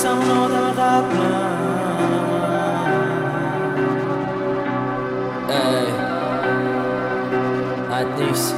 نیستم اون آدم قبلم. حد نیست.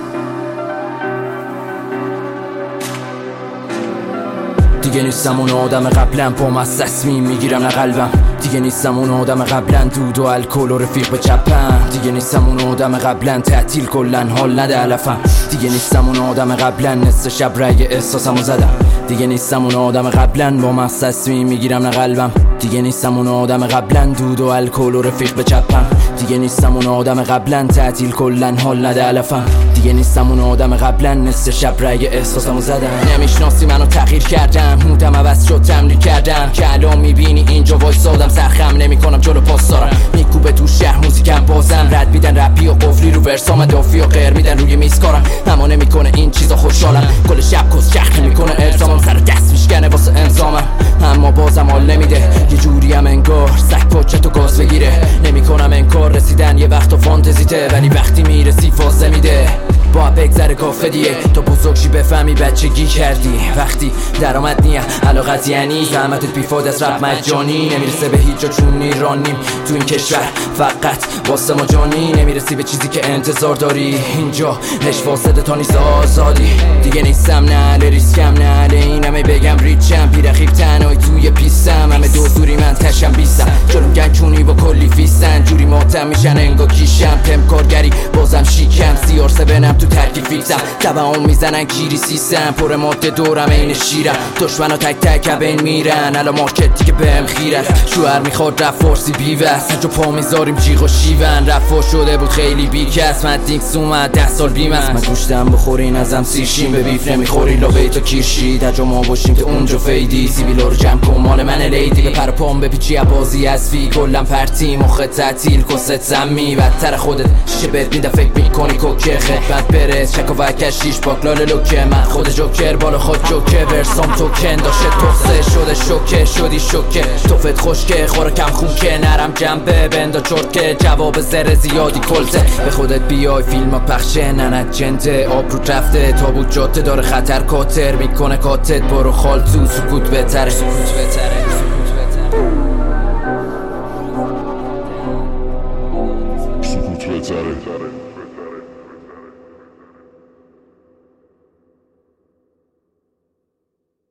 دیگه نیستم اون آدم قبلم، پام از تصمیم میگیرم نه قلبم. دیگه نیستم اون آدم قبلن، دود و الکل و رفیق به چپم. دیگه نیستم اون آدم قبلن، تعطیل کلن حال نده علفم. دیگه نیستم اون آدم قبلن، نصف شب رگ احساسمو زدم. دیگه نیستم اون آدم قبلن، با من تصمیم میگیرم نه قلبم. دیگه نیستم اون آدم قبلن، دود و الکل و رفیق به چپم. دیگه نیستم اون آدم قبلن، تعطیل کلن حال نده علفم. دیگه نیستم اون آدم قبلن، نصف شب رگ احساسمو زدم. نمیشناسی منو تغییر کردم، مودم عوض شد تمرین کردم. که الان میبینی اینجا وایسادم، سرخم نمیکنم جلو پاس دارم. میکوبه تو شهر موزیکم بازم، رد میدن رپی و قفلی رو ورسام، دافی و غیر میدن روی میز کارم. اما نمیکنه این چیزا خوشحالم، کل شب کس چخ نمیکنه الزامم، سر دست میشکنه واسه انظامم. اما بازم حال نمیده، یه جوری هم انگار سگ پاچه تو گاز بگیره. نمیکنم انکار رسیدن یه وقت و فانتزیته، ولی وقتی میرسی فازه میده. با بگذره کافه دیگه تو بزرگشی بفهمی بچگی کردی. وقتی درآمد نیه علاقت یعنی زحمتت بیفاده از رپ مجانی. نمیرسه به هیچ جا چون ایرانیم تو این کشور، فقط واسه ما جانی. نمیرسی به چیزی که انتظار داری، اینجا نش فاسده تا نیست آزادی. دیگه نیستم نه ریسکم، نه اینمه بگم ریچم. بیرخیب تنهایی توی پیستم، همه دوزوری من تشم بیستم. جلوم گنچونی با کلی فیستن، جوری ماتم میشن انگا کیشم. تم کارگری بازم شیکم، CR7 بنم تو ترکیب فیکسم. تبعام میزنن گیری سیستم، پر ماده دورم این شیرم. دشمنا تک تک بین میرن، الان مارکت دیگه بهم خیر است. شوهر میخواد رفت فارسی بیوست، هجا پا میذاریم جیغ و شیون. رفا شده بود خیلی بیکس، من دیکس اومد 10 سال بیم است. من گوشتم بخورین ازم سیرشیم، به بیف نمیخوری لا بیتا کیرشی. درجا ما باشیم که اونجا فیدی، سیبیلا رو جمع کن مال من لیدی. به پر پام بپیچی بازی از فی، کلم پرتی مخ تعطیل کست زمی. بدتر خودت شیشه بهت میده فکر میکنی کوکه خدمت برس. شک و وکش شیش باکلال لوکه، من خود جوکر بالا خود جوکه. ورسام توکن داشته توسه شده شوکه، شدی شوکه. توفت خوشکه خوراکم خوکه، نرم جنبه بندا چرکه. جواب زر زیادی کلته، به خودت بیای فیلم پخشه ننت جنده. آب رو رفته تابوت جاده داره خطر کاتر میکنه کاتت. برو خال تو سکوت بهتره، سکوت بهتره. سکوت بهتره.